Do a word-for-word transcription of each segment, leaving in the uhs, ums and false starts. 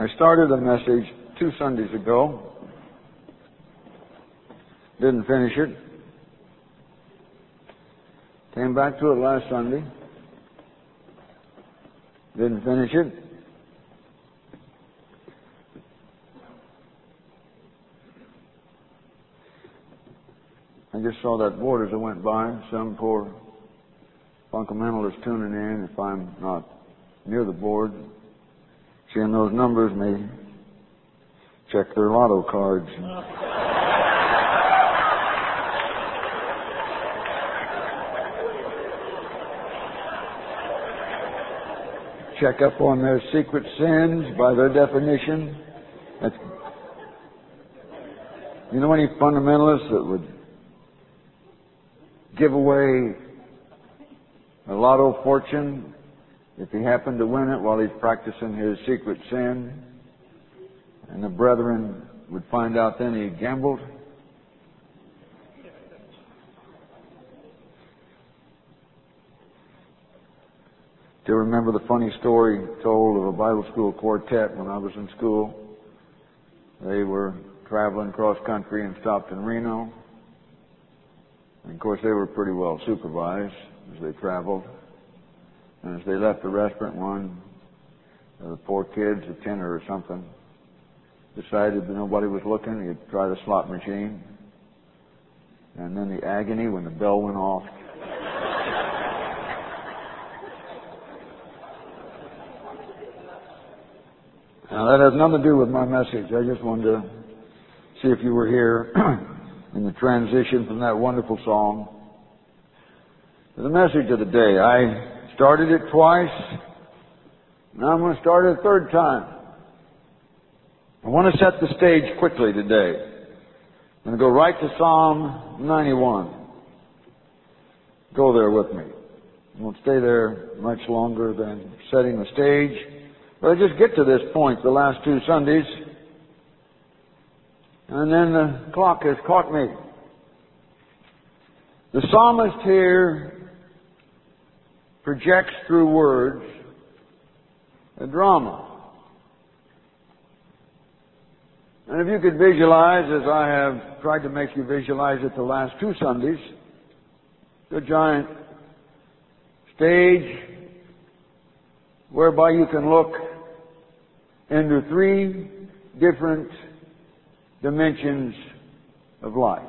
I started a message two Sundays ago. Didn't finish it. Came back to it last Sunday. Didn't finish it. I just saw that board as I went by. Some poor fundamentalist tuning in. If I'm not near the board, seeing those numbers may check their lotto cards. Check up on their secret sins by their definition. That's, you know any fundamentalists that would give away a lotto fortune if he happened to win it while he's practicing his secret sin, and the brethren would find out then he gambled? Do you remember the funny story told of a Bible school quartet when I was in school? They were traveling cross country and stopped in Reno. And of course they were pretty well supervised as they traveled. And as they left the restaurant, one of the poor kids, a tenor or something, decided that nobody was looking, he'd try the slot machine. And then the agony when the bell went off. Now that has nothing to do with my message. I just wanted to see if you were here in the transition from that wonderful song to the message of the day. I started it twice. Now I'm going to start it a third time. I want to set the stage quickly today. I'm going to go right to Psalm ninety-one. Go there with me. I won't stay there much longer than setting the stage. But I just get to this point the last two Sundays, and then the clock has caught me. The psalmist here projects through words a drama. And if you could visualize, as I have tried to make you visualize it the last two Sundays, the giant stage whereby you can look into three different dimensions of life.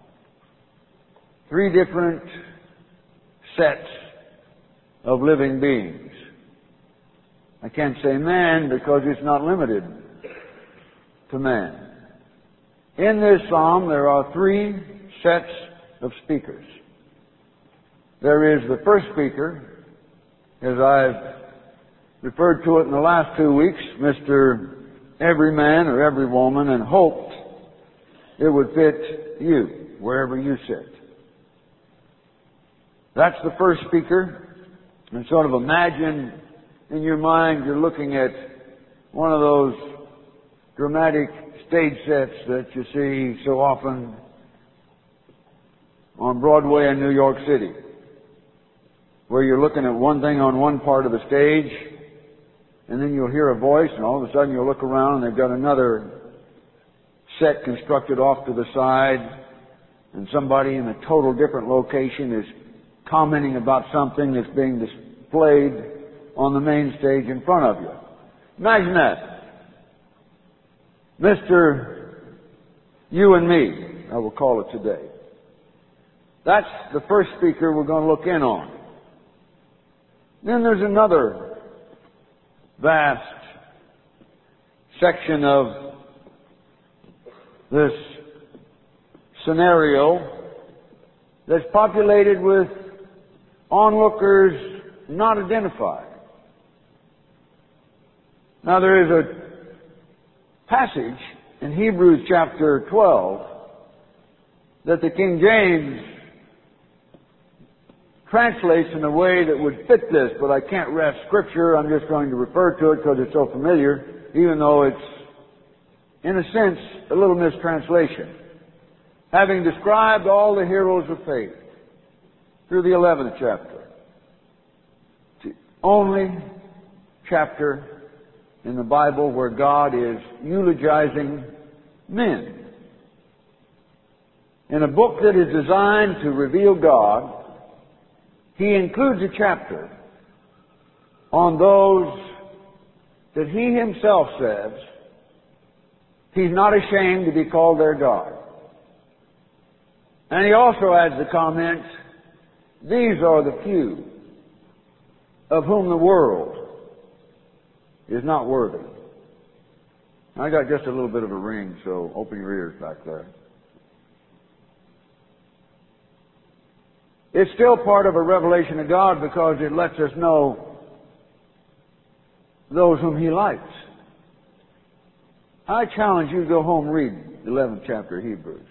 Three different sets of living beings. I can't say man because it's not limited to man. In this psalm there are three sets of speakers. There is the first speaker, as I've referred to it in the last two weeks, Mister Every Man or Every Woman, and hoped it would fit you, wherever you sit. That's the first speaker. And sort of imagine in your mind you're looking at one of those dramatic stage sets that you see so often on Broadway in New York City, where you're looking at one thing on one part of the stage, and then you'll hear a voice, and all of a sudden you'll look around and they've got another set constructed off to the side, and somebody in a total different location is commenting about something that's being displayed on the main stage in front of you. Imagine that. Mister You and Me, I will call it today. That's the first speaker we're going to look in on. Then there's another vast section of this scenario that's populated with onlookers not identified. Now there is a passage in Hebrews chapter twelve that the King James translates in a way that would fit this, but I can't wrest Scripture. I'm just going to refer to it because it's so familiar, even though it's, in a sense, a little mistranslation. Having described all the heroes of faith through the eleventh chapter, the only chapter in the Bible where God is eulogizing men. In a book that is designed to reveal God, he includes a chapter on those that he himself says he's not ashamed to be called their God. And he also adds the comment, these are the few of whom the world is not worthy. I got just a little bit of a ring, so open your ears back there. It's still part of a revelation of God because it lets us know those whom he likes. I challenge you to go home and read the eleventh chapter of Hebrews.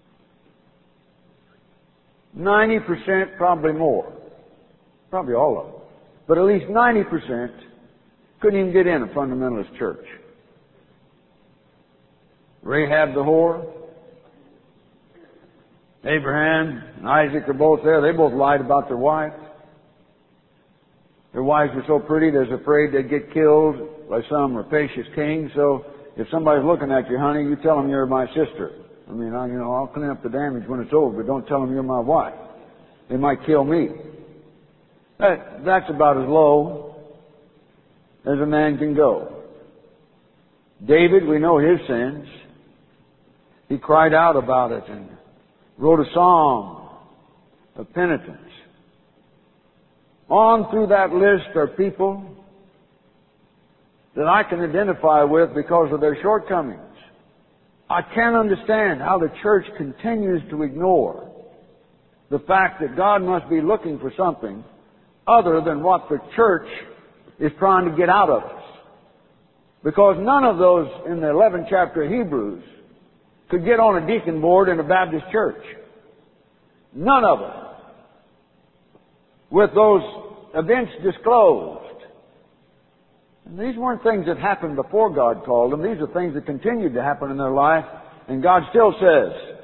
ninety percent, probably more. Probably all of them. But at least ninety percent couldn't even get in a fundamentalist church. Rahab the whore, Abraham and Isaac are both there. They both lied about their wife. Their wives were so pretty they was afraid they'd get killed by some rapacious king. So if somebody's looking at you, honey, you tell them you're my sister. I mean, I, you know, I'll clean up the damage when it's over, but don't tell them you're my wife. They might kill me. That, that's about as low as a man can go. David, we know his sins. He cried out about it and wrote a song of penitence. On through that list are people that I can identify with because of their shortcomings. I can't understand how the church continues to ignore the fact that God must be looking for something other than what the church is trying to get out of us. Because none of those in the eleventh chapter of Hebrews could get on a deacon board in a Baptist church. None of them. With those events disclosed. And these weren't things that happened before God called them. These are things that continued to happen in their life. And God still says,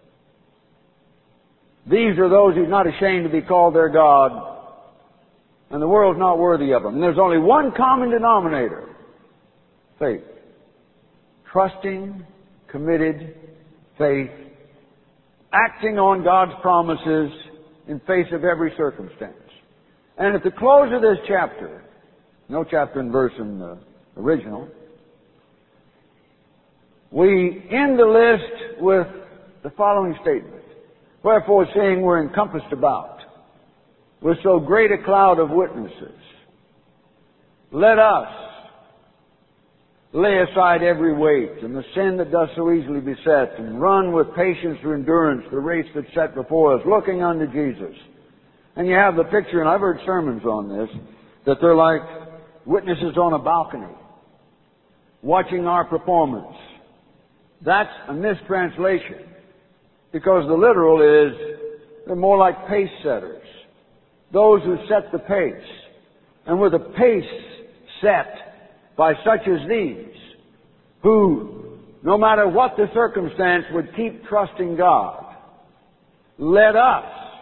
these are those who's not ashamed to be called their God. And the world's not worthy of them. And there's only one common denominator. Faith. Trusting, committed faith. Acting on God's promises in face of every circumstance. And at the close of this chapter, no chapter and verse in the original, we end the list with the following statement. Wherefore, seeing we're encompassed about with so great a cloud of witnesses, let us lay aside every weight and the sin that does so easily beset, and run with patience or endurance the race that's set before us, looking unto Jesus. And you have the picture, and I've heard sermons on this, that they're like witnesses on a balcony, watching our performance. That's a mistranslation, because the literal is, they're more like pace setters. Those who set the pace. And with a pace set by such as these, who, no matter what the circumstance, would keep trusting God. Let us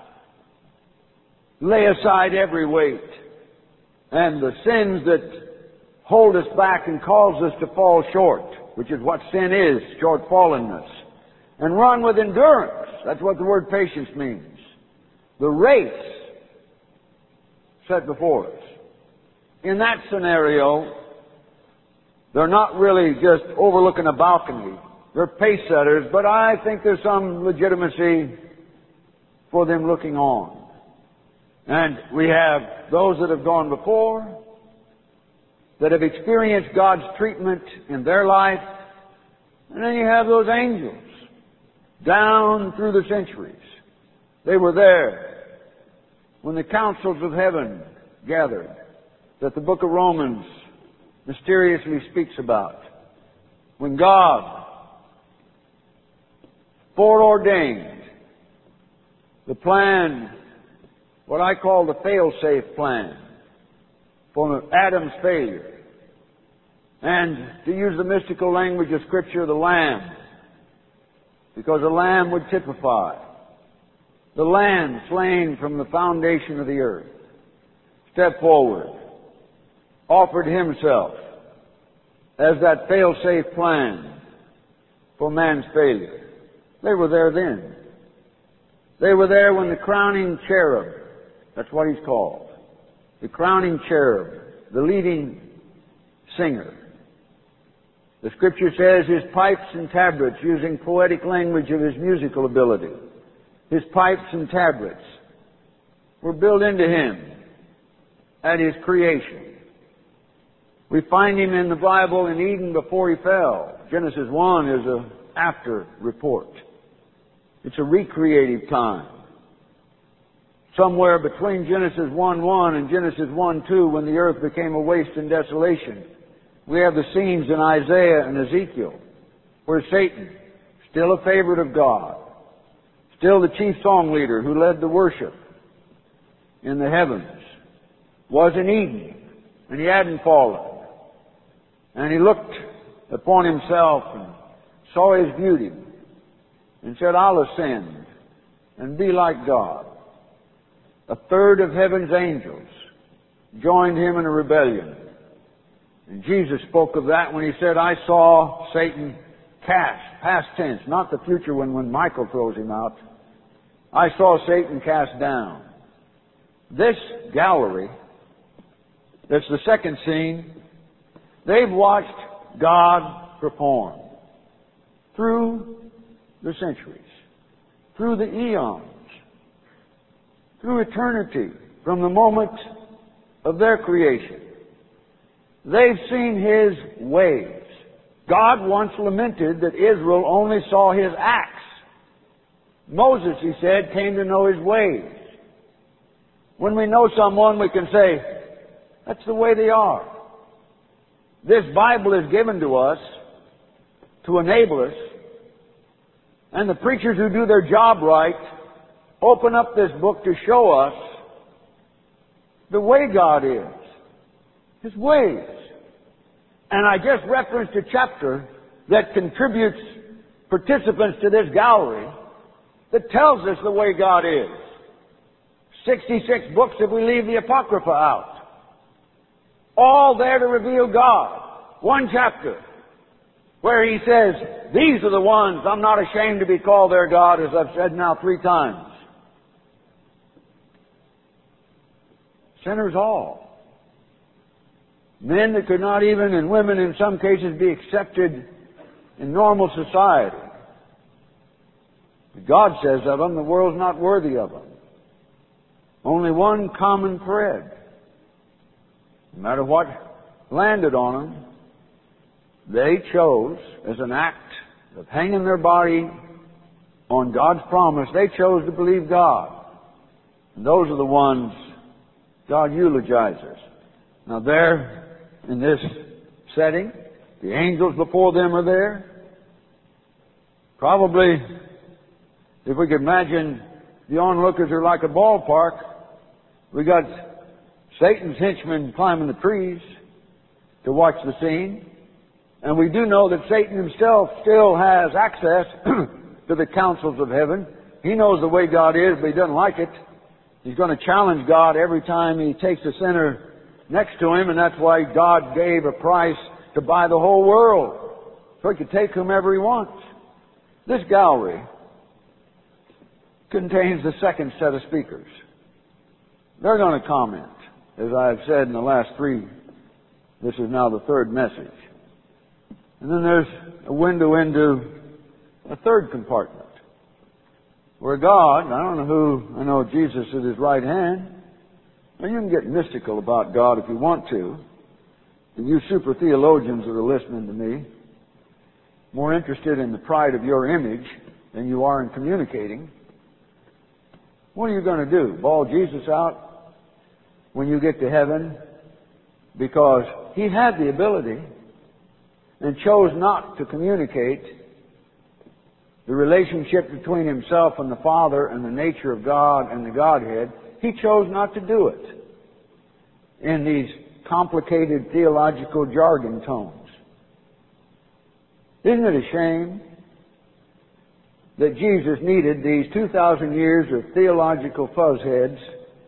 lay aside every weight and the sins that hold us back and cause us to fall short, which is what sin is, short-fallenness, and run with endurance. That's what the word patience means. The race set before us. In that scenario, they're not really just overlooking a balcony. They're pace setters, but I think there's some legitimacy for them looking on. And we have those that have gone before, that have experienced God's treatment in their life, and then you have those angels down through the centuries. They were there when the councils of heaven gathered, that the book of Romans mysteriously speaks about. When God foreordained the plan, what I call the fail-safe plan, for Adam's failure. And to use the mystical language of Scripture, the Lamb, because the Lamb would typify the Lamb slain from the foundation of the earth, stepped forward, offered himself as that fail-safe plan for man's failure. They were there then. They were there when the crowning cherub, that's what he's called, the crowning cherub, the leading singer. The Scripture says his pipes and tabrets, using poetic language of his musical ability, his pipes and tabrets were built into him at his creation. We find him in the Bible in Eden before he fell. Genesis one is an after report. It's a recreative time. Somewhere between Genesis one one and Genesis one two, when the earth became a waste and desolation, we have the scenes in Isaiah and Ezekiel where Satan, still a favorite of God, still the chief song leader who led the worship in the heavens, was in Eden, and he hadn't fallen. And he looked upon himself and saw his beauty and said, I'll ascend and be like God. A third of heaven's angels joined him in a rebellion. And Jesus spoke of that when he said, I saw Satan cast, past tense, not the future when, when Michael throws him out. I saw Satan cast down. This gallery, that's the second scene, they've watched God perform through the centuries, through the eons, through eternity, from the moment of their creation. They've seen His ways. God once lamented that Israel only saw His acts. Moses, he said, came to know His ways. When we know someone, we can say, that's the way they are. This Bible is given to us to enable us, and the preachers who do their job right open up this book to show us the way God is, His ways. And I just referenced a chapter that contributes participants to this gallery that tells us the way God is. sixty-six books if we leave the Apocrypha out. All there to reveal God. One chapter where He says, these are the ones I'm not ashamed to be called their God, as I've said now three times. Sinners all. Men that could not even, and women in some cases, be accepted in normal society. But God says of them, the world's not worthy of them. Only one common thread. No matter what landed on them, they chose, as an act of hanging their body on God's promise, they chose to believe God. And those are the ones God eulogizes. Now there, in this setting, the angels before them are there. Probably, if we could imagine, the onlookers are like a ballpark. We got Satan's henchmen climbing the trees to watch the scene. And we do know that Satan himself still has access to the councils of heaven. He knows the way God is, but he doesn't like it. He's going to challenge God every time he takes a sinner next to him, and that's why God gave a price to buy the whole world, so he could take whomever he wants. This gallery contains the second set of speakers. They're going to comment. As I've said in the last three, this is now the third message. And then there's a window into a third compartment, where God, I don't know who, I know Jesus at His right hand. Now you can get mystical about God if you want to. And you super theologians that are listening to me, more interested in the pride of your image than you are in communicating. What are you going to do? Bawl Jesus out when you get to heaven? Because He had the ability and chose not to communicate the relationship between Himself and the Father and the nature of God and the Godhead. He chose not to do it in these complicated theological jargon tones. Isn't it a shame that Jesus needed these two thousand years of theological fuzzheads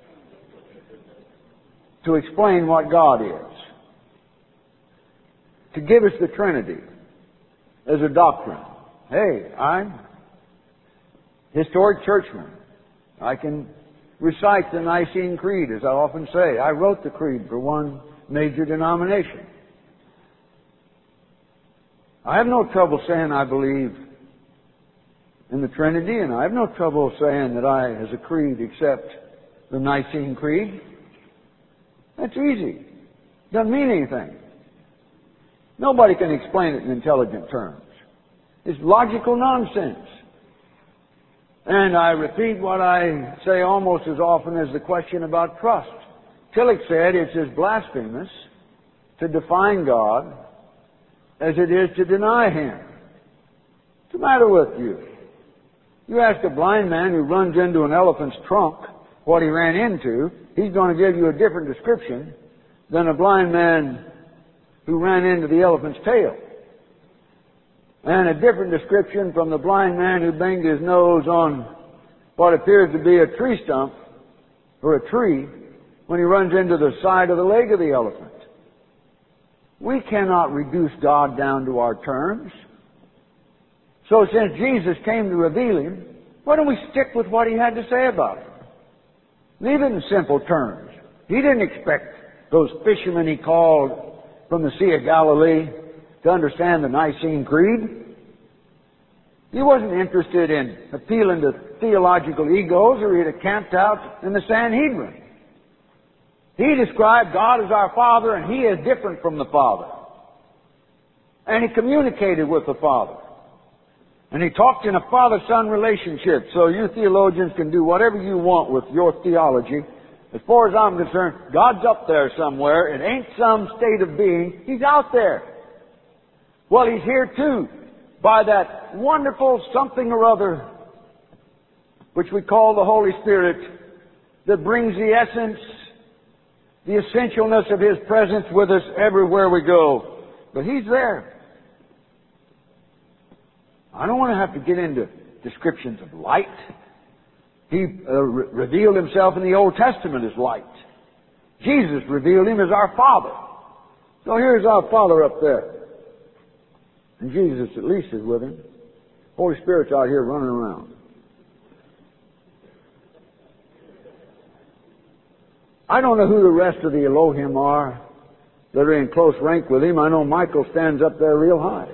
to explain what God is? to give us the Trinity as a doctrine. Hey, I'm historic churchman. I can recite the Nicene Creed, as I often say. I wrote the creed for one major denomination. I have no trouble saying I believe in the Trinity, and I have no trouble saying that I, as a creed, accept the Nicene Creed. That's easy. Doesn't mean anything. Nobody can explain it in intelligent terms. It's logical nonsense. And I repeat what I say almost as often as the question about trust. Tillich said it's as blasphemous to define God as it is to deny Him. What's the matter with you? You ask a blind man who runs into an elephant's trunk what he ran into, he's going to give you a different description than a blind man who ran into the elephant's tail. And a different description from the blind man who banged his nose on what appears to be a tree stump or a tree when he runs into the side of the leg of the elephant. We cannot reduce God down to our terms. So since Jesus came to reveal Him, why don't we stick with what He had to say about Him? Leave it in simple terms. He didn't expect those fishermen He called from the Sea of Galilee to understand the Nicene Creed. He wasn't interested in appealing to theological egos, or He'd have camped out in the Sanhedrin. He described God as our Father, and He is different from the Father. And He communicated with the Father. And He talked in a father-son relationship. So you theologians can do whatever you want with your theology. As far as I'm concerned, God's up there somewhere. It ain't some state of being. He's out there. Well, He's here too, by that wonderful something or other, which we call the Holy Spirit, that brings the essence, the essentialness of His presence with us everywhere we go. But He's there. I don't want to have to get into descriptions of light. He uh, re- revealed Himself in the Old Testament as light. Jesus revealed Him as our Father. So here's our Father up there. And Jesus at least is with Him. Holy Spirit's out here running around. I don't know who the rest of the Elohim are that are in close rank with Him. I know Michael stands up there real high.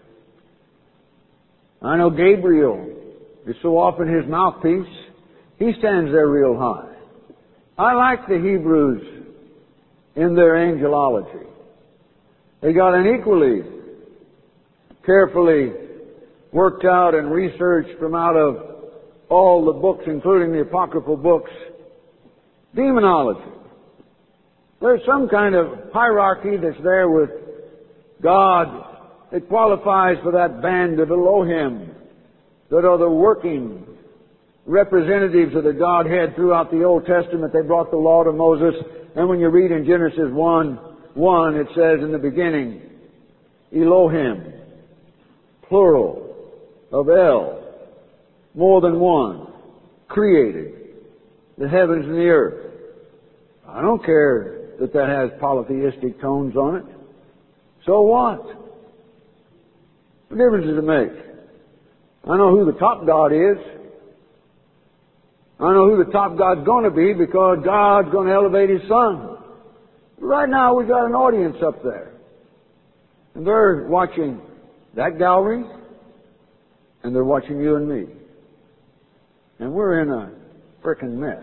I know Gabriel is so often His mouthpiece. He stands there real high. I like the Hebrews in their angelology. They got an equally carefully worked out and researched from out of all the books, including the apocryphal books, demonology. There's some kind of hierarchy that's there with God that qualifies for that band of Elohim that are the working representatives of the Godhead throughout the Old Testament. They brought the law to Moses, and when you read in Genesis one, one, it says in the beginning, Elohim, plural, of El, more than one, created the heavens and the earth. I don't care that that has polytheistic tones on it. So what? What difference does it make? I know who the top God is. I know who the top God's going to be because God's going to elevate His Son. Right now we've got an audience up there. And they're watching that gallery, and they're watching you and me. And we're in a frickin' mess.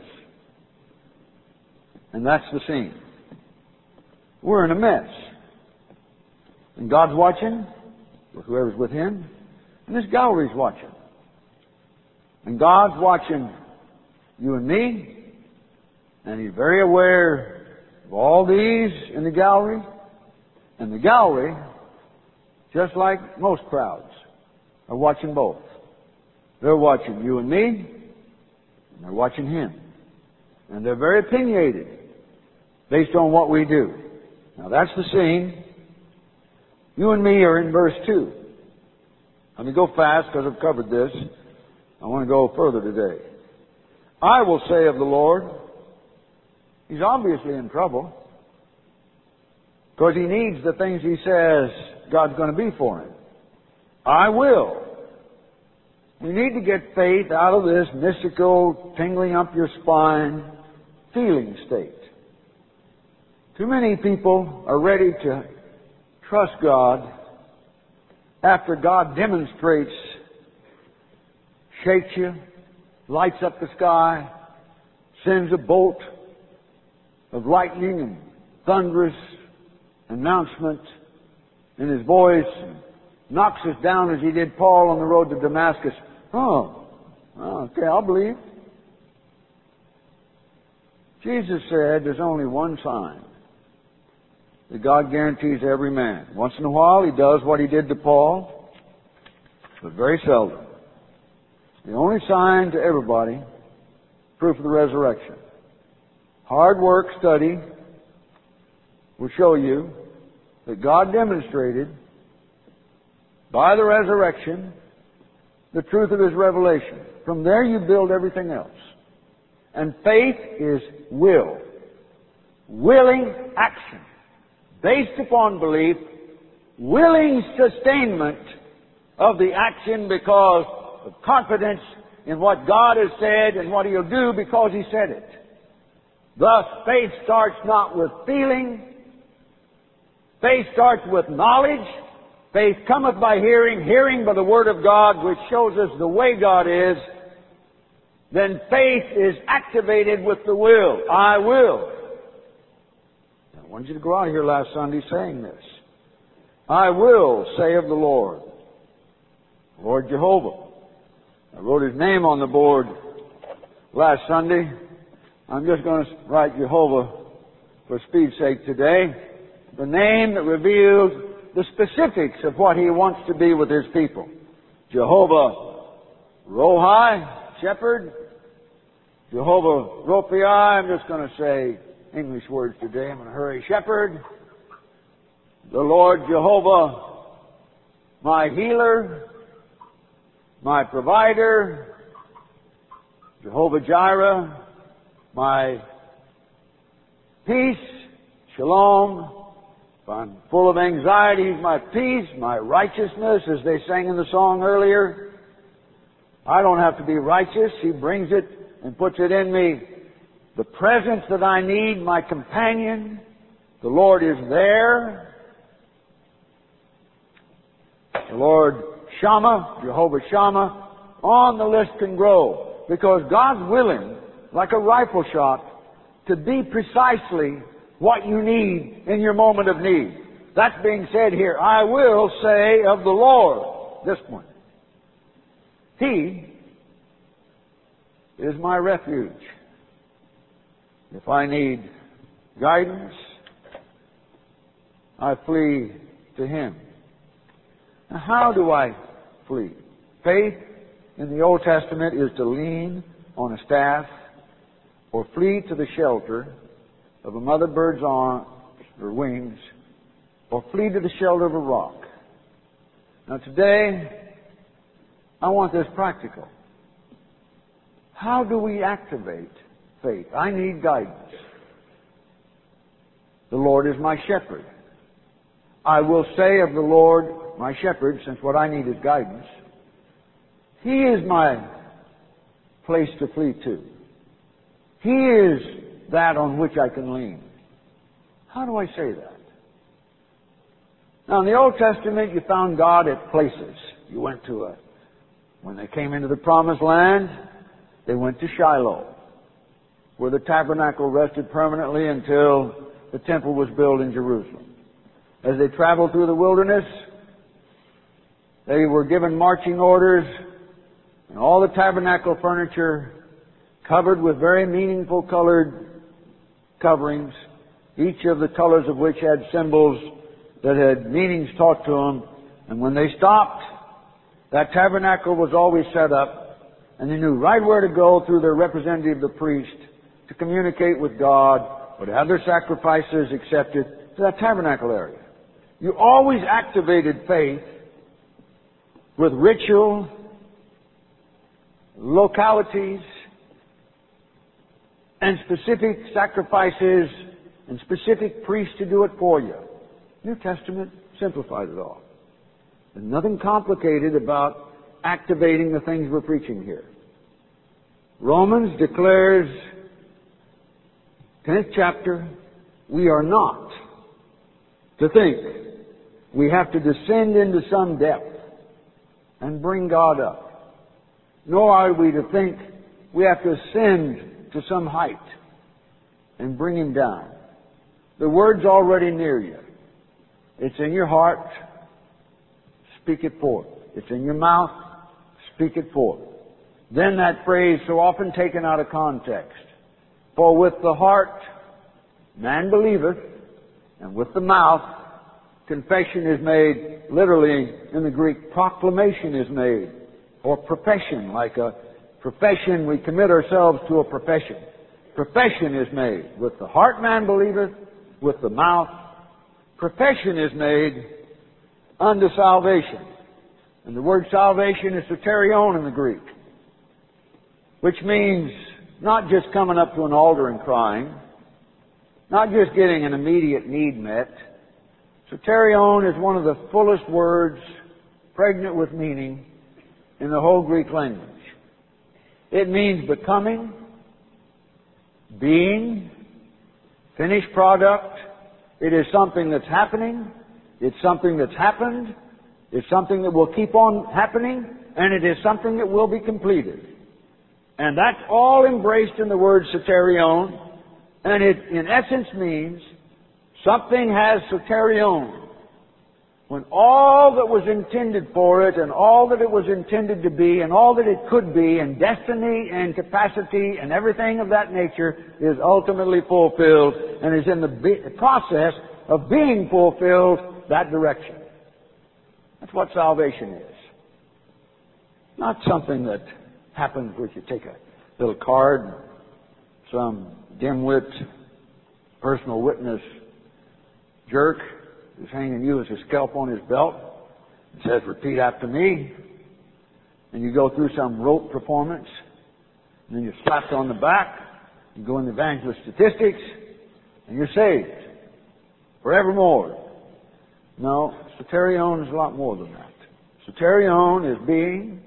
And that's the scene. We're in a mess. And God's watching, with whoever's with Him, and this gallery's watching. And God's watching you and me, and He's very aware of all these in the gallery. And the gallery, just like most crowds, are watching both. They're watching you and me, and they're watching Him. And they're very opinionated based on what we do. Now that's the scene. You and me are in verse two. Let me go fast because I've covered this. I want to go further today. I will say of the Lord, He's obviously in trouble. Because he needs the things he says God's going to be for him. I will. We need to get faith out of this mystical, tingling up your spine feeling state. Too many people are ready to trust God after God demonstrates, shakes you, lights up the sky, sends a bolt of lightning and thunderous announcement in His voice, and knocks us down as He did Paul on the road to Damascus. Oh, okay, I'll believe. Jesus said there's only one sign that God guarantees every man. Once in a while He does what He did to Paul, but very seldom. The only sign to everybody, proof of the resurrection. Hard work, study, will show you that God demonstrated by the resurrection the truth of His revelation. From there you build everything else. And faith is will. Willing action. Based upon belief, willing sustainment of the action because of confidence in what God has said and what He'll do because He said it. Thus, faith starts not with feeling. Faith starts with knowledge. Faith cometh by hearing, hearing by the Word of God, which shows us the way God is. Then faith is activated with the will. I will. I wanted you to go out here last Sunday saying this. I will say of the Lord, Lord Jehovah. I wrote His name on the board last Sunday. I'm just going to write Jehovah for speed's sake today. The name that reveals the specifics of what He wants to be with His people. Jehovah Rohi, Shepherd. Jehovah Rophi, I'm just going to say English words today. I'm going to hurry. Shepherd. The Lord Jehovah, my healer, my provider. Jehovah Jireh, my peace. Shalom. If I'm full of anxieties, my peace, my righteousness, as they sang in the song earlier. I don't have to be righteous. He brings it and puts it in me. The presence that I need, my companion. The Lord is there. The Lord Shammah, Jehovah Shammah, on the list can grow. Because God's willing, like a rifle shot, to be precisely what you need in your moment of need. That's being said here. I will say of the Lord, this one. He is my refuge. If I need guidance, I flee to Him. Now, how do I flee? Faith in the Old Testament is to lean on a staff or flee to the shelter of a mother bird's arms or wings, or flee to the shelter of a rock. Now today, I want this practical. How do we activate faith? I need guidance. The Lord is my shepherd. I will say of the Lord, my shepherd, since what I need is guidance, He is my place to flee to. He is that on which I can lean. How do I say that? Now, in the Old Testament, you found God at places. You went to a, when they came into the Promised Land, they went to Shiloh, where the tabernacle rested permanently until the temple was built in Jerusalem. As they traveled through the wilderness, they were given marching orders, and all the tabernacle furniture covered with very meaningful colored coverings, each of the colors of which had symbols that had meanings taught to them. And when they stopped, that tabernacle was always set up, and they knew right where to go through their representative, the priest, to communicate with God or to have their sacrifices accepted to that tabernacle area. You always activated faith with ritual, localities, and specific sacrifices and specific priests to do it for you. New Testament simplifies it all. There's nothing complicated about activating the things we're preaching here. Romans declares, tenth chapter, we are not to think we have to descend into some depth and bring God up. Nor are we to think we have to ascend to some height and bring Him down. The Word's already near you. It's in your heart. Speak it forth. It's in your mouth. Speak it forth. Then that phrase, so often taken out of context. For with the heart man believeth, and with the mouth confession is made. Literally, in the Greek, proclamation is made. Or profession, like a profession, we commit ourselves to a profession. Profession is made. With the heart man believeth, with the mouth profession is made unto salvation. And the word salvation is soterion in the Greek, which means not just coming up to an altar and crying, not just getting an immediate need met. Soterion is one of the fullest words, pregnant with meaning, in the whole Greek language. It means becoming, being, finished product. It is something that's happening. It's something that's happened. It's something that will keep on happening. And it is something that will be completed. And that's all embraced in the word soterion. And it, in essence, means something has soterion. When all that was intended for it and all that it was intended to be and all that it could be and destiny and capacity and everything of that nature is ultimately fulfilled and is in the be- process of being fulfilled that direction. That's what salvation is. Not something that happens where you take a little card, some dimwit, personal witness jerk who's hanging you as a scalp on his belt and says, repeat after me. And you go through some rote performance, and then you're slapped on the back, you go in the evangelist statistics, and you're saved forevermore. No, soterion is a lot more than that. Soterion is being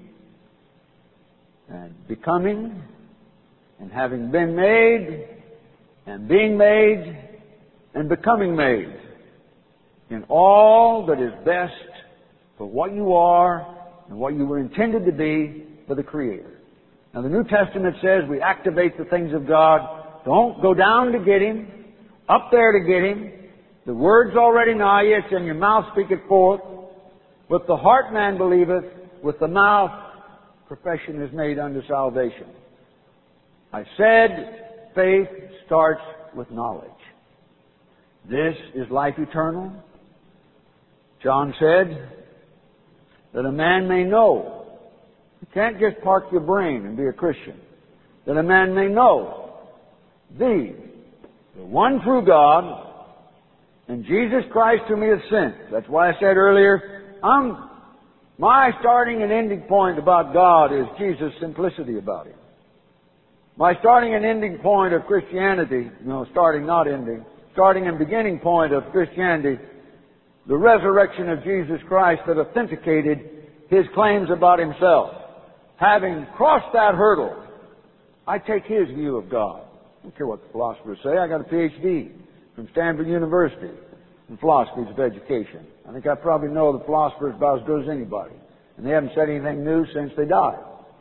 and becoming and having been made and being made and becoming made in all that is best for what you are and what you were intended to be for the Creator. Now the New Testament says we activate the things of God. Don't go down to get Him, up there to get Him. The Word's already nigh you, it's in your mouth, speak it forth. With the heart man believeth, with the mouth profession is made unto salvation. I said faith starts with knowledge. This is life eternal. John said that a man may know. You can't just park your brain and be a Christian. That a man may know Thee, the one true God, and Jesus Christ whom He has sent. That's why I said earlier, I'm, my starting and ending point about God is Jesus' simplicity about Him. My starting and ending point of Christianity, no, starting, not ending, starting and beginning point of Christianity, the resurrection of Jesus Christ that authenticated His claims about Himself. Having crossed that hurdle, I take His view of God. I don't care what the philosophers say. I got a P H D from Stanford University in philosophies of education. I think I probably know the philosophers about as good as anybody. And they haven't said anything new since they died.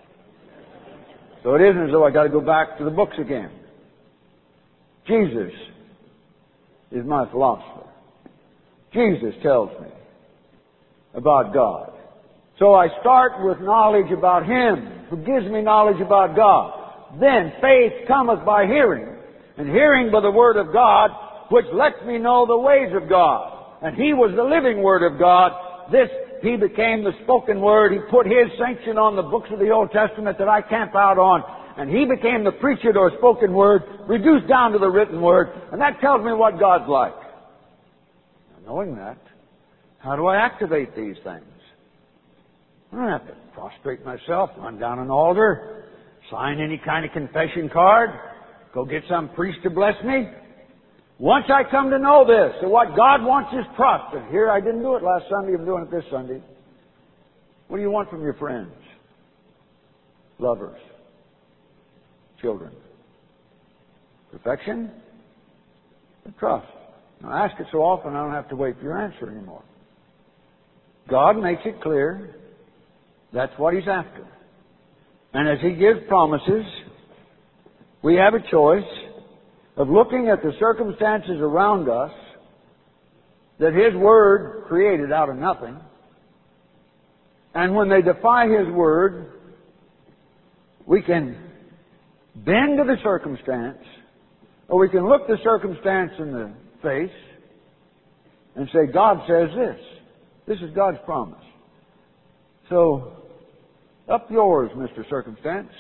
So it isn't as though I got to go back to the books again. Jesus is my philosopher. Jesus tells me about God. So I start with knowledge about Him, who gives me knowledge about God. Then faith cometh by hearing, and hearing by the Word of God, which lets me know the ways of God. And He was the living Word of God. This, He became the spoken Word. He put His sanction on the books of the Old Testament that I camp out on. And He became the preached or spoken Word, reduced down to the written Word. And that tells me what God's like. Knowing that, how do I activate these things? I don't have to prostrate myself, run down an altar, sign any kind of confession card, go get some priest to bless me. Once I come to know this, that what God wants is trust. And here, I didn't do it last Sunday, I'm doing it this Sunday. What do you want from your friends? Lovers? Children? Perfection? And trust. Now, I ask it so often I don't have to wait for your answer anymore. God makes it clear that's what He's after. And as He gives promises, we have a choice of looking at the circumstances around us that His Word created out of nothing. And when they defy His Word, we can bend to the circumstance, or we can look the circumstance in the face and say, God says this. This is God's promise. So, up yours, Mister Circumstance.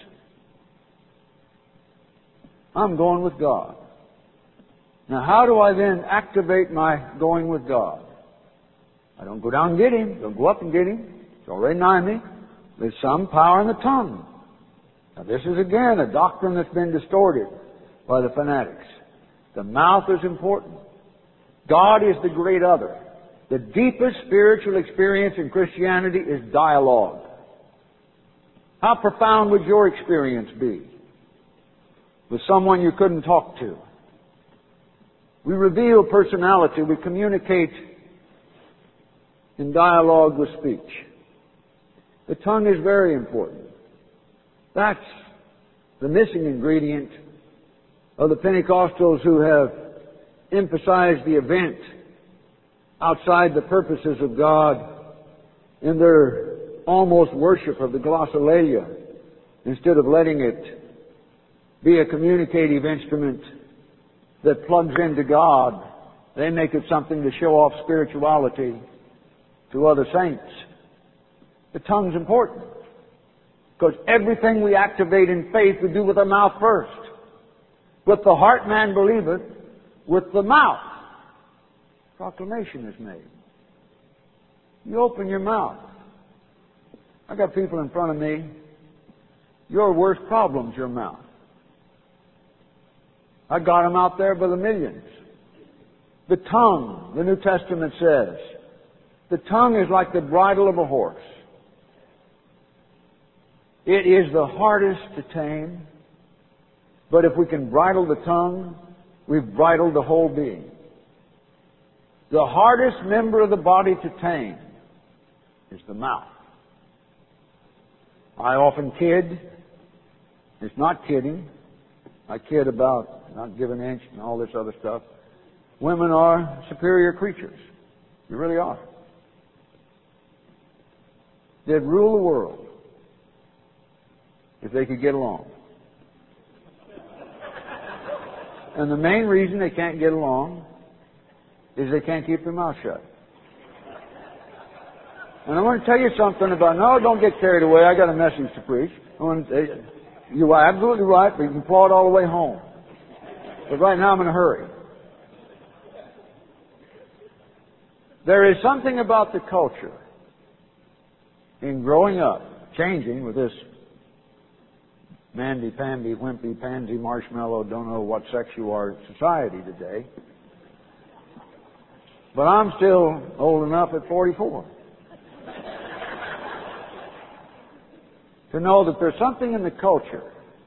I'm going with God. Now, how do I then activate my going with God? I don't go down and get Him. Don't go up and get Him. It's already nigh me. There's some power in the tongue. Now, this is again a doctrine that's been distorted by the fanatics. The mouth is important. God is the great other. The deepest spiritual experience in Christianity is dialogue. How profound would your experience be with someone you couldn't talk to? We reveal personality. We communicate in dialogue with speech. The tongue is very important. That's the missing ingredient of the Pentecostals who have emphasized the event outside the purposes of God in their almost worship of the glossolalia instead of letting it be a communicative instrument that plugs into God. They make it something to show off spirituality to other saints. The tongue's important because everything we activate in faith we do with our mouth first. With the heart man believeth, with the mouth proclamation is made. You open your mouth. I got people in front of me. Your worst problem's your mouth. I got them out there by the millions. The tongue, the New Testament says, the tongue is like the bridle of a horse. It is the hardest to tame, but if we can bridle the tongue, we've bridled the whole being. The hardest member of the body to tame is the mouth. I often kid. It's not kidding. I kid about not giving an inch and all this other stuff. Women are superior creatures. They really are. They'd rule the world if they could get along. And the main reason they can't get along is they can't keep their mouth shut. And I want to tell you something about, no, don't get carried away. I got a message to preach. I want to, you are absolutely right, but you can paw it all the way home. But right now I'm in a hurry. There is something about the culture in growing up, changing with this mandy-pandy, wimpy, pansy, marshmallow, don't know what sex you are society today. But I'm still old enough at forty-four to know that there's something in the culture,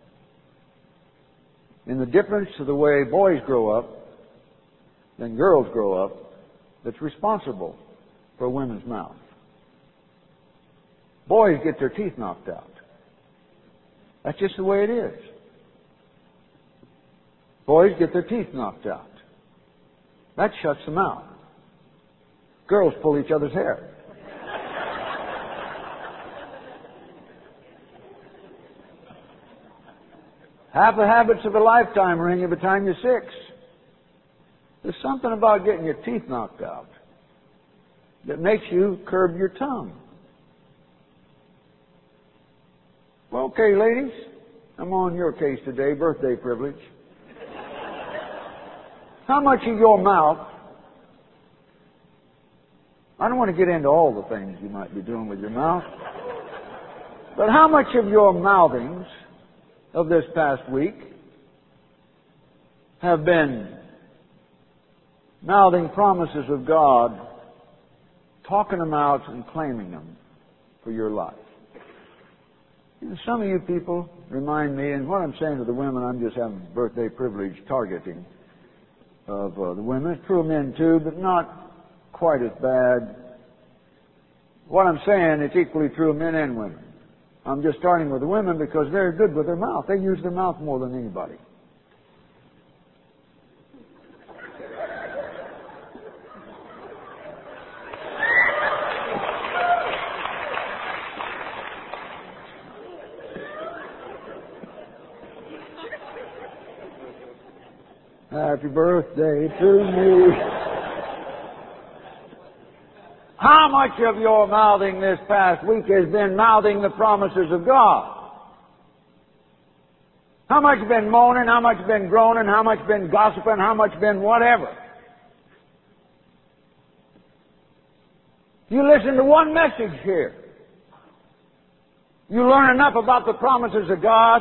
in the difference of the way boys grow up than girls grow up, that's responsible for women's mouth. Boys get their teeth knocked out. That's just the way it is. Boys get their teeth knocked out. That shuts them out. Girls pull each other's hair. Half the habits of a lifetime are in you by the time you're six. There's something about getting your teeth knocked out that makes you curb your tongue. Well, okay, ladies, I'm on your case today, birthday privilege. How much of your mouth, I don't want to get into all the things you might be doing with your mouth, but how much of your mouthings of this past week have been mouthing promises of God, talking them out and claiming them for your life. You know, some of you people remind me, and what I'm saying to the women, I'm just having birthday privilege targeting of uh, the women. It's true of men too, but not quite as bad. What I'm saying, it's equally true of men and women. I'm just starting with the women because they're good with their mouth. They use their mouth more than anybody. Happy birthday to me. How much of your mouthing this past week has been mouthing the promises of God? How much been moaning? How much been groaning? How much been gossiping? How much been whatever? You listen to one message here. You learn enough about the promises of God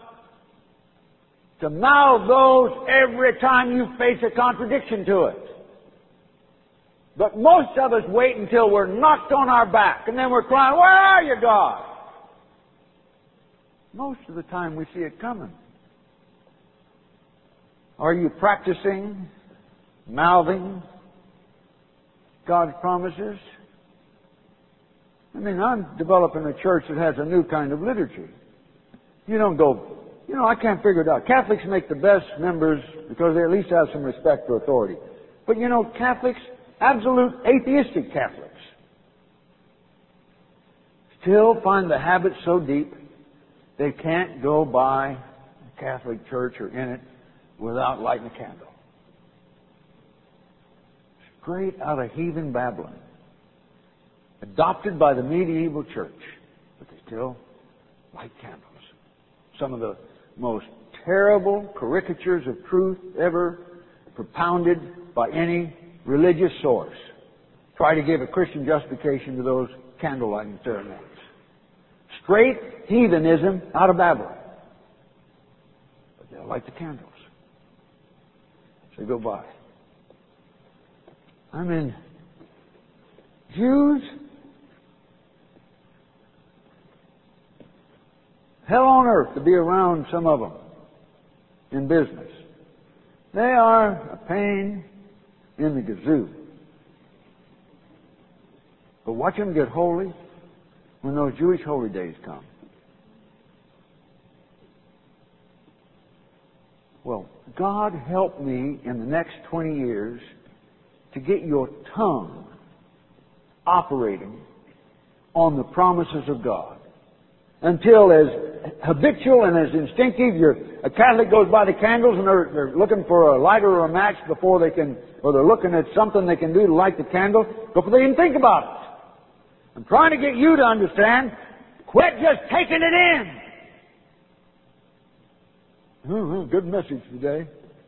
to mouth those every time you face a contradiction to it. But most of us wait until we're knocked on our back and then we're crying, "Where are you, God?" Most of the time we see it coming. Are you practicing mouthing God's promises? I mean, I'm developing a church that has a new kind of liturgy. You don't go, you know, I can't figure it out. Catholics make the best members because they at least have some respect for authority. But you know, Catholics, absolute atheistic Catholics, still find the habit so deep they can't go by a Catholic church or in it without lighting a candle. Straight out of heathen Babylon. Adopted by the medieval church. But they still light candles. Some of the most terrible caricatures of truth ever propounded by any religious source try to give a Christian justification to those candle lighting ceremonies. Straight heathenism out of Babylon. But they'll light the candles. So go by. I mean, Jews, hell on earth to be around some of them in business. They are a pain in the gazoo. But watch them get holy when those Jewish holy days come. Well, God help me in the next twenty years to get your tongue operating on the promises of God. Until as habitual and as instinctive, you're, a Catholic goes by the candles and they're, they're looking for a lighter or a match before they can, or they're looking at something they can do to light the candle before they even think about it. I'm trying to get you to understand, quit just taking it in. Mm-hmm, good message today.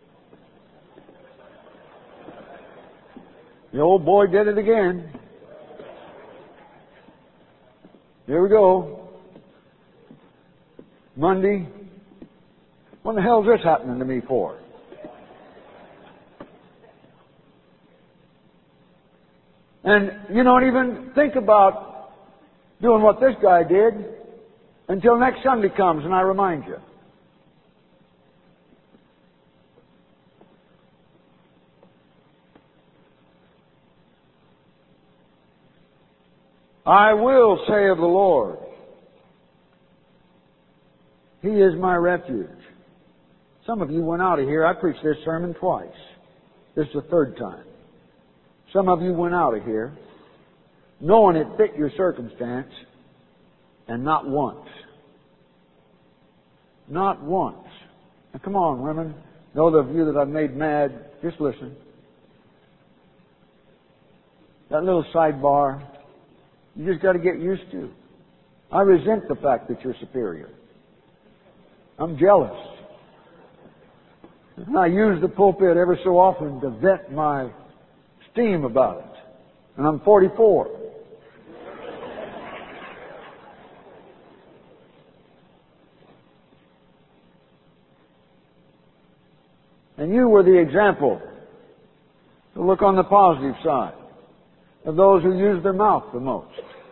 The old boy did it again. Here we go. Monday. What the hell is this happening to me for? And you don't even think about doing what this guy did until next Sunday comes and I remind you. I will say of the Lord, He is my refuge. Some of you went out of here. I preached this sermon twice. This is the third time. Some of you went out of here knowing it fit your circumstance and not once. Not once. Now come on, women. Those of you that I've made mad, just listen. That little sidebar, you just got to get used to. I resent the fact that you're superior. I'm jealous. And I use the pulpit ever so often to vent my steam about it. And I'm forty-four. And you were the example to look on the positive side of those who use their mouth the most.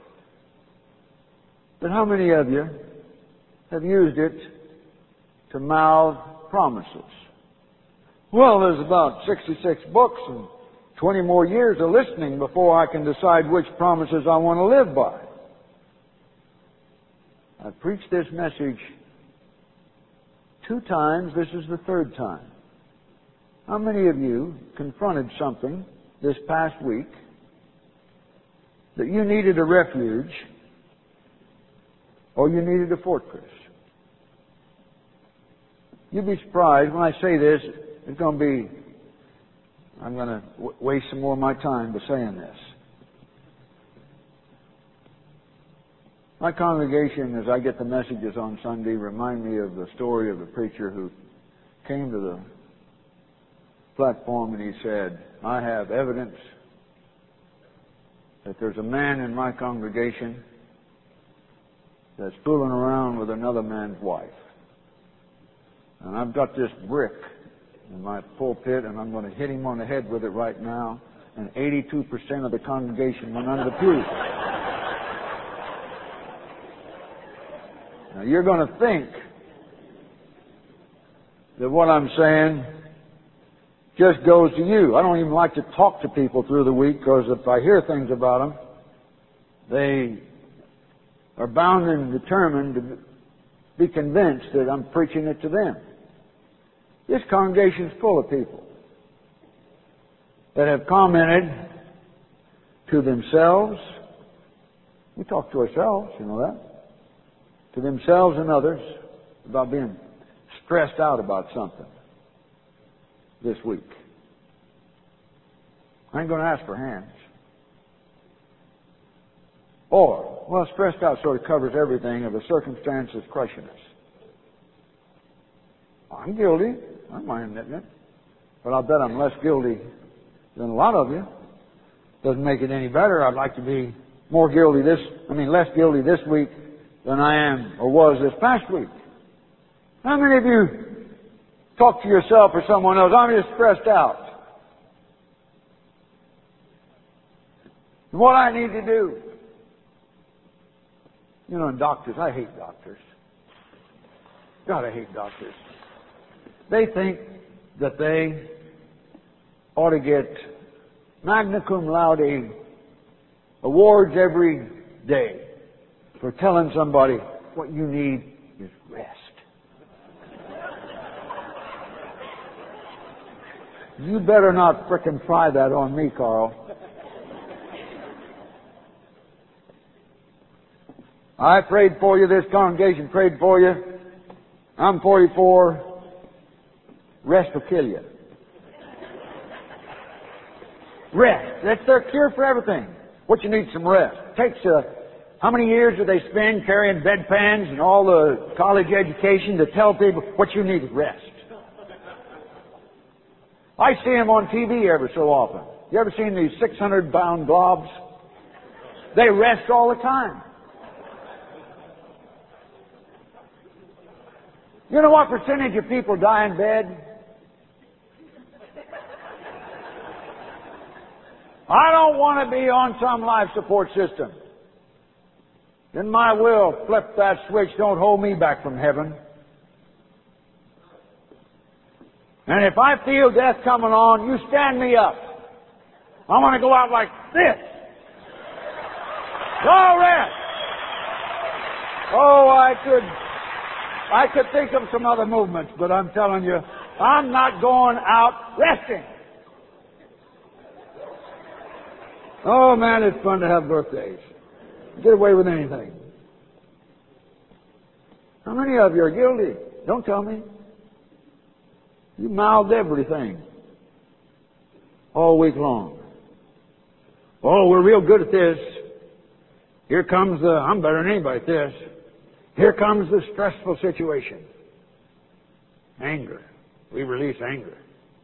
But how many of you have used it to mouth promises? Well, there's about sixty-six books and twenty more years of listening before I can decide which promises I want to live by. I've preached this message two times. This is the third time. How many of you confronted something this past week that you needed a refuge or you needed a fortress? You'd be surprised when I say this. It's going to be, I'm going to w- waste some more of my time by saying this. My congregation, as I get the messages on Sunday, remind me of the story of the preacher who came to the platform and he said, I have evidence that there's a man in my congregation that's fooling around with another man's wife. And I've got this brick in my pulpit and I'm going to hit him on the head with it right now. And eighty-two percent of the congregation went under the pew. Now you're going to think that what I'm saying just goes to you. I don't even like to talk to people through the week because if I hear things about them, they are bound and determined to be convinced that I'm preaching it to them. This congregation is full of people that have commented to themselves. We talk to ourselves, you know that. To themselves and others about being stressed out about something this week. I ain't going to ask for hands. Or, well, stressed out sort of covers everything if a circumstance is crushing us. I'm guilty. I don't mind admitting it. But I'll bet I'm less guilty than a lot of you. Doesn't make it any better. I'd like to be more guilty this, I mean, less guilty this week than I am or was this past week. How many of you talk to yourself or someone else, I'm just stressed out? What I need to do. You know, in doctors, I hate doctors. God, I hate doctors. They think that they ought to get magna cum laude awards every day for telling somebody what you need is rest. You better not frickin' try that on me, Carl. I prayed for you. This congregation prayed for you. I'm forty-four. Rest will kill you. Rest. That's their cure for everything. What you need, some rest. Takes uh, how many years do they spend carrying bedpans and all the college education to tell people what you need is rest? I see them on T V every so often. You ever seen these six hundred pound globs? They rest all the time. You know what percentage of people die in bed? I don't want to be on some life support system. In my will, flip that switch. Don't hold me back from heaven. And if I feel death coming on, you stand me up. I want to go out like this. Go rest. Oh, I could, I could think of some other movements, but I'm telling you, I'm not going out resting. Oh man, it's fun to have birthdays. Get away with anything. How many of you are guilty? Don't tell me. You mouthed everything all week long. Oh, we're real good at this. Here comes the, I'm better than anybody at this. Here comes the stressful situation. Anger. We release anger.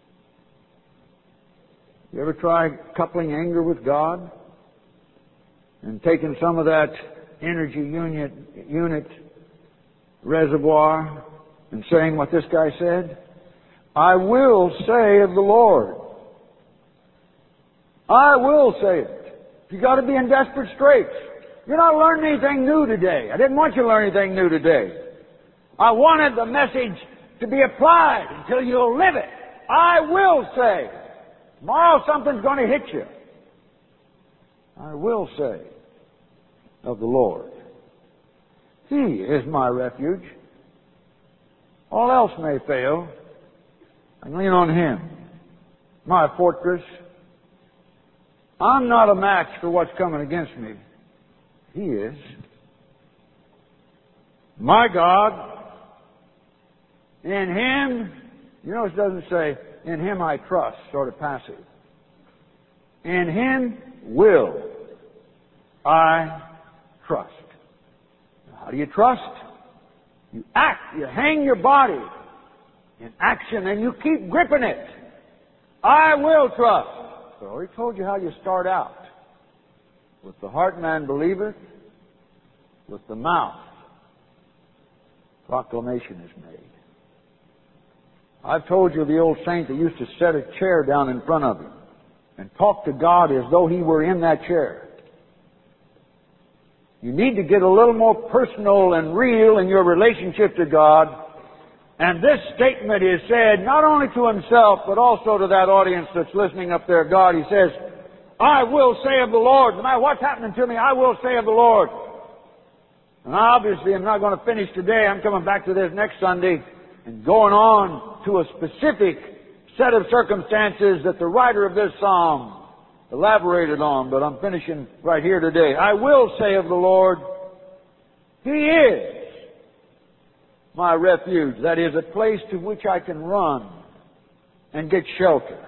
You ever try coupling anger with God? And taking some of that energy unit, unit reservoir and saying what this guy said? I will say of the Lord, I will say it. You got to be in desperate straits. You're not learning anything new today. I didn't want you to learn anything new today. I wanted the message to be applied until you'll live it. I will say. Tomorrow something's going to hit you. I will say of the Lord, He is my refuge. All else may fail. I lean on Him, my fortress. I'm not a match for what's coming against me. He is. My God, in Him, you notice it doesn't say, in Him I trust, sort of passive. In Him will I trust. How do you trust? You act, you hang your body in action and you keep gripping it. I will trust. I already told you how you start out. With the heart man believeth, with the mouth proclamation is made. I've told you of the old saint that used to set a chair down in front of him and talk to God as though he were in that chair. You need to get a little more personal and real in your relationship to God. And this statement is said not only to himself, but also to that audience that's listening up there. God, he says, I will say of the Lord, no matter what's happening to me, I will say of the Lord. And obviously I'm not going to finish today. I'm coming back to this next Sunday and going on to a specific set of circumstances that the writer of this psalm elaborated on, but I'm finishing right here today. I will say of the Lord, He is my refuge. That is, a place to which I can run and get shelter.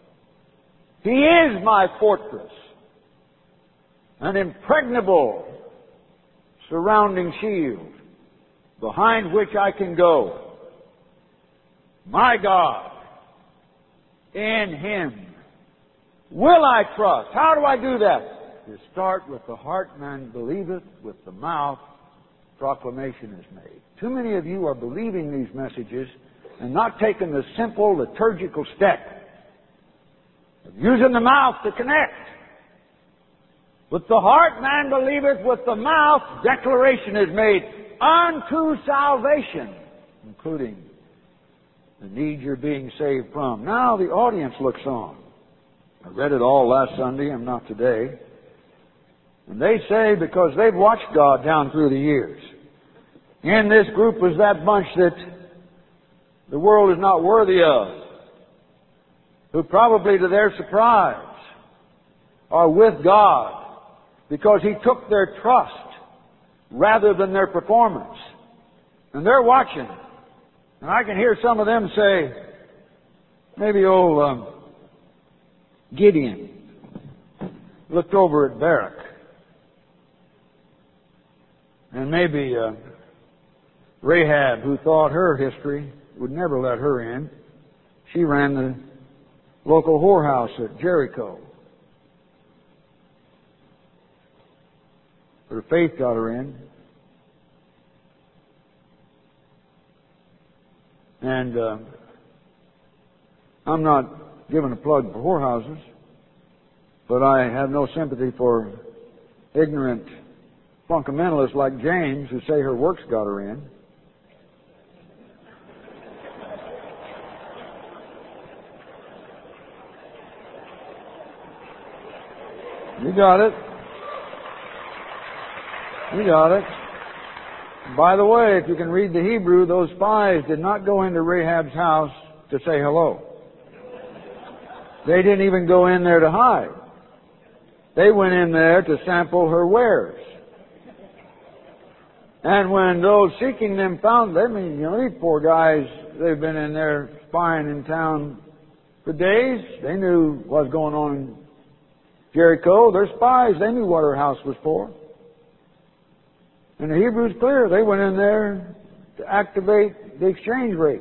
He is my fortress, an impregnable surrounding shield behind which I can go. My God, in Him will I trust. How do I do that? You start with the heart man believeth, with the mouth proclamation is made. Too many of you are believing these messages and not taking the simple liturgical step of using the mouth to connect. With the heart man believeth, with the mouth declaration is made unto salvation, including the need you're being saved from. Now the audience looks on. I read it all last Sunday, and not today. And they say, because they've watched God down through the years, in this group was that bunch that the world is not worthy of, who probably to their surprise are with God because He took their trust rather than their performance. And they're watching. And I can hear some of them say, maybe old um, Gideon looked over at Barak. And maybe uh, Rahab, who thought her history would never let her in. She ran the local whorehouse at Jericho. But her faith got her in. And uh, I'm not giving a plug for whorehouses, but I have no sympathy for ignorant fundamentalists like James who say her works got her in. You got it. You got it. By the way, if you can read the Hebrew, those spies did not go into Rahab's house to say hello. They didn't even go in there to hide. They went in there to sample her wares. And when those seeking them found them, I mean, you know, these poor guys, they've been in there spying in town for days. They knew what was going on in Jericho. They're spies. They knew what her house was for. And the Hebrew's clear. They went in there to activate the exchange rate.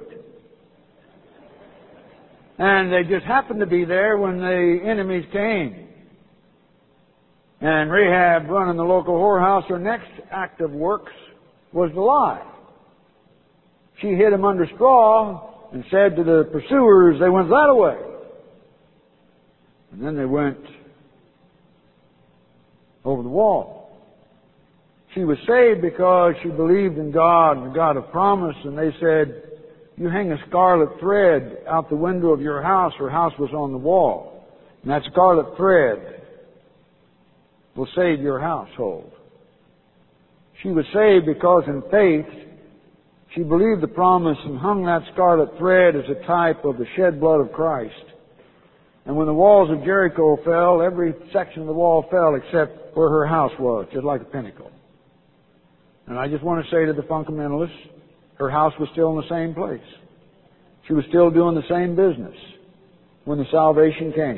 And they just happened to be there when the enemies came. And Rahab, running the local whorehouse, her next act of works was to lie. She hid him under straw and said to the pursuers, they went that way. And then they went over the wall. She was saved because she believed in God and the God of promise, and they said, you hang a scarlet thread out the window of your house. Her house was on the wall. And that scarlet thread will save your household. She was saved because in faith she believed the promise and hung that scarlet thread as a type of the shed blood of Christ. And when the walls of Jericho fell, every section of the wall fell except where her house was, just like a pinnacle. And I just want to say to the fundamentalists, her house was still in the same place. She was still doing the same business when the salvation came.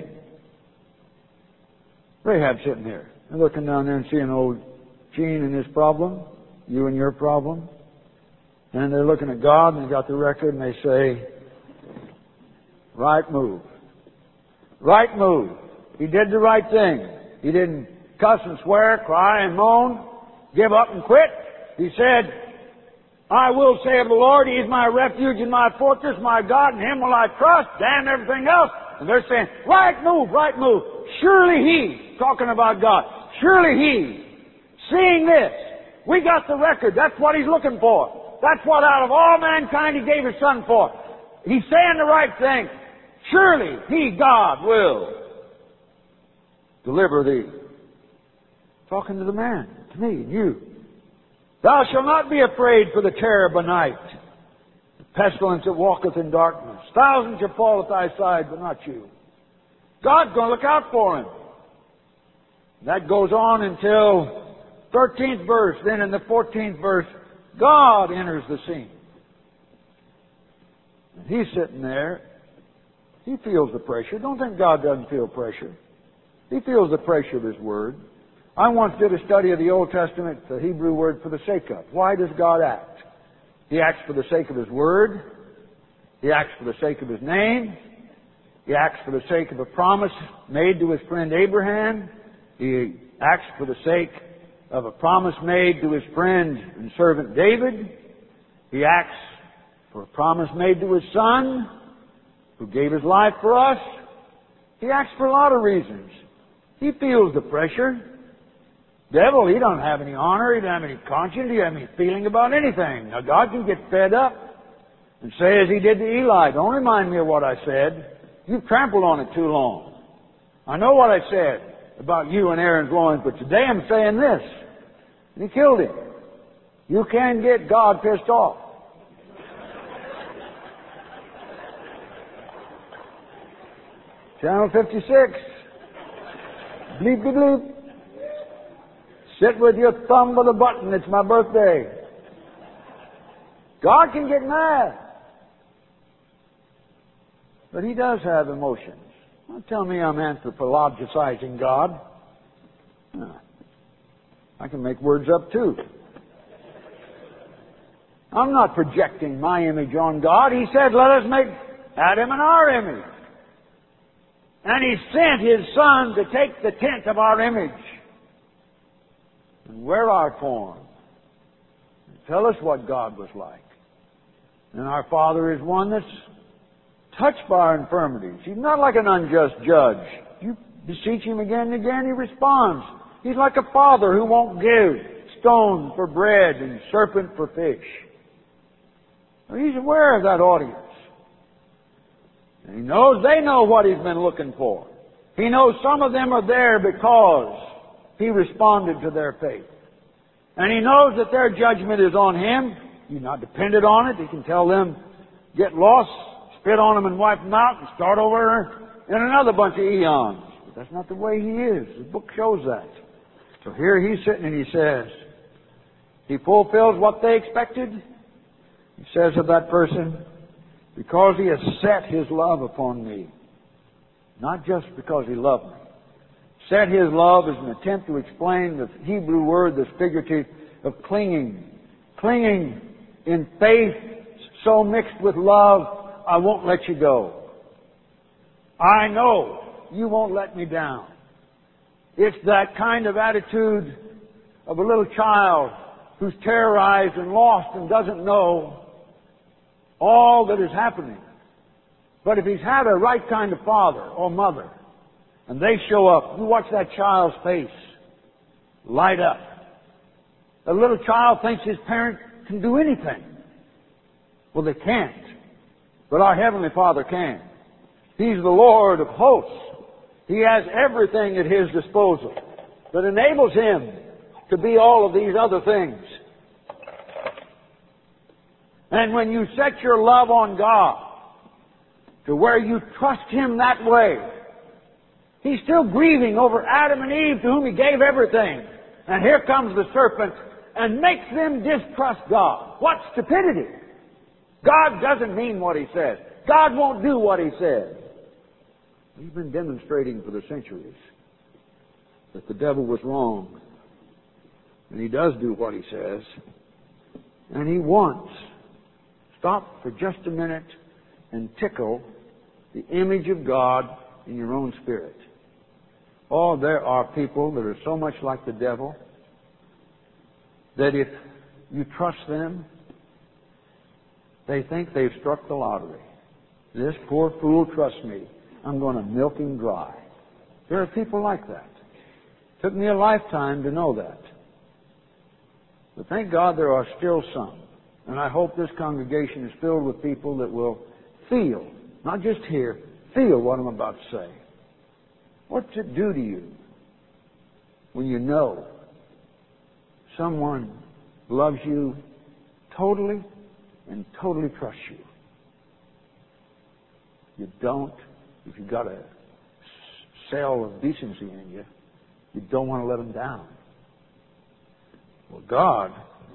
Rahab sitting there and looking down there and seeing old Gene and his problem, you and your problem. And they're looking at God and they got the record and they say, right move. Right move. He did the right thing. He didn't cuss and swear, cry and moan, give up and quit. He said, I will say of the Lord, He is my refuge and my fortress, my God, in Him will I trust, damn everything else. And they're saying, right move, right move. Surely He, talking about God, surely He, seeing this, we got the record, that's what He's looking for. That's what out of all mankind He gave His Son for. He's saying the right thing. Surely He, God, will deliver thee. Talking to the man, to me, you. Thou shalt not be afraid for the terror by night, the pestilence that walketh in darkness. Thousands shall fall at thy side, but not you. God's going to look out for him. That goes on until thirteenth verse. Then in the fourteenth verse, God enters the scene. And he's sitting there. He feels the pressure. Don't think God doesn't feel pressure. He feels the pressure of His Word. I once did a study of the Old Testament, the Hebrew word for the sake of. Why does God act? He acts for the sake of His Word. He acts for the sake of His name. He acts for the sake of a promise made to His friend Abraham. He acts for the sake of a promise made to His friend and servant David. He acts for a promise made to His Son, who gave His life for us. He acts for a lot of reasons. He feels the pressure. Devil, he don't have any honor, he doesn't have any conscience, he doesn't have any feeling about anything. Now God can get fed up and say as He did to Eli, don't remind me of what I said. You've trampled on it too long. I know what I said about you and Aaron's loins, but today I'm saying this. And He killed him. You can get God pissed off. Channel fifty-six. Bleep de bloop. Sit with your thumb with a button. It's my birthday. God can get mad. But He does have emotions. Don't tell me I'm anthropologicizing God. No. I can make words up too. I'm not projecting my image on God. He said, let us make Adam in our image. And He sent His Son to take the tent of our image and wear our form and tell us what God was like. And our Father is one that's touched by our infirmities. He's not like an unjust judge. You beseech Him again and again, He responds. He's like a father who won't give stone for bread and serpent for fish. Well, He's aware of that audience. And He knows they know what He's been looking for. He knows some of them are there because He responded to their faith. And He knows that their judgment is on Him. He's not dependent on it. He can tell them, get lost, spit on them and wipe them out and start over in another bunch of eons. But that's not the way He is. The book shows that. So here He's sitting and He says, He fulfills what they expected. He says of that person, because He has set His love upon me. Not just because He loved me. Set His love is an attempt to explain the Hebrew word that's figurative of clinging. Clinging in faith so mixed with love, I won't let you go. I know you won't let me down. It's that kind of attitude of a little child who's terrorized and lost and doesn't know all that is happening. But if he's had a right kind of father or mother, and they show up, you watch that child's face. light up. A little child thinks his parent can do anything. Well, they can't. But our Heavenly Father can. He's the Lord of hosts. He has everything at His disposal that enables Him to be all of these other things. And when you set your love on God to where you trust Him that way, He's still grieving over Adam and Eve to whom He gave everything. And here comes the serpent and makes them distrust God. What stupidity! God doesn't mean what He says. God won't do what He says. He's been demonstrating for the centuries that the devil was wrong. And he does do what he says. And he wants. Stop for just a minute and tickle the image of God in your own spirit. Oh, there are people that are so much like the devil that if you trust them, they think they've struck the lottery. This poor fool trusts me. I'm going to milk him dry. There are people like that. It took me a lifetime to know that. But thank God there are still some. And I hope this congregation is filled with people that will feel, not just hear, feel what I'm about to say. What's it do to you when you know someone loves you totally and totally trusts you? You don't, if you've got a cell of decency in you, you don't want to let them down. Well, God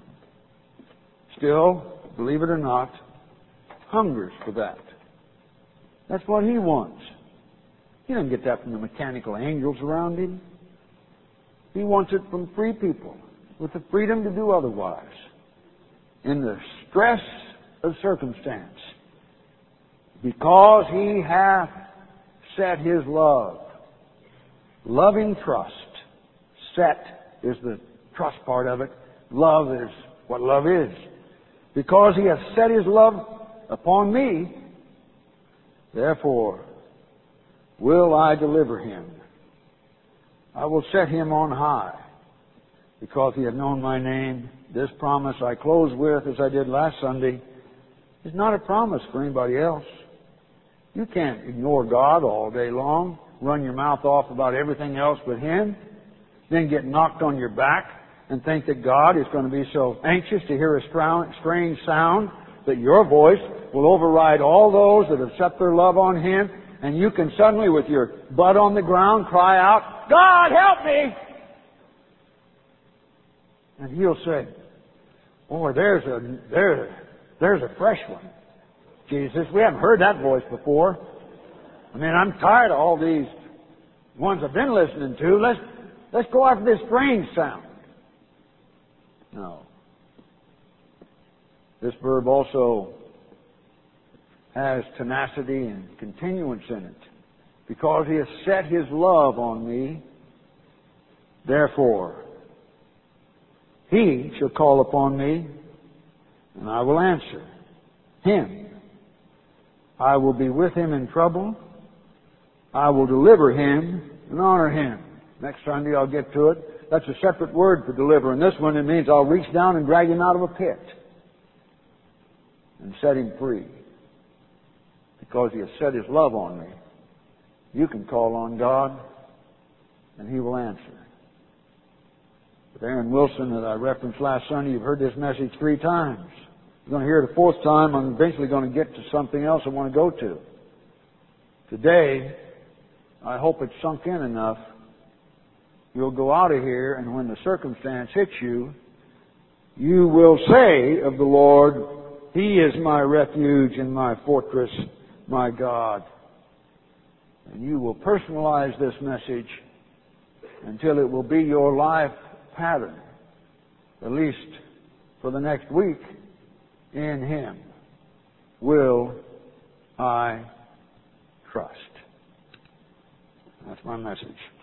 still, believe it or not, hungers for that. That's what He wants. He doesn't get that from the mechanical angels around Him. He wants it from free people with the freedom to do otherwise. In the stress of circumstance. Because He hath set His love. Loving trust. Set is the trust part of it. Love is what love is. Because He hath set His love upon me, therefore will I deliver him. I will set him on high, because he hath known my name. This promise I close with, as I did last Sunday, is not a promise for anybody else. You can't ignore God all day long, run your mouth off about everything else but Him, then get knocked on your back and think that God is going to be so anxious to hear a strange sound that your voice will override all those that have set their love on Him, and you can suddenly, with your butt on the ground, cry out, God, help me! And He'll say, boy, there's a, there, there's a fresh one. Jesus, we haven't heard that voice before. I mean, I'm tired of all these ones I've been listening to. Let's, let's go after this strange sound. No. This verb also has tenacity and continuance in it. Because He has set His love on me, therefore He shall call upon me, and I will answer him. I will be with him in trouble. I will deliver him and honor him. Next Sunday I'll get to it. That's a separate word for deliver. And this one, it means I'll reach down and drag him out of a pit and set him free. Because He has set His love on me. You can call on God and He will answer. With Aaron Wilson that I referenced last Sunday, you've heard this message three times. You're going to hear it a fourth time. I'm eventually going to get to something else I want to go to. Today, I hope it's sunk in enough. You'll go out of here, and when the circumstance hits you, you will say of the Lord, He is my refuge and my fortress, my God. And you will personalize this message until it will be your life pattern, at least for the next week. In Him will I trust. That's my message.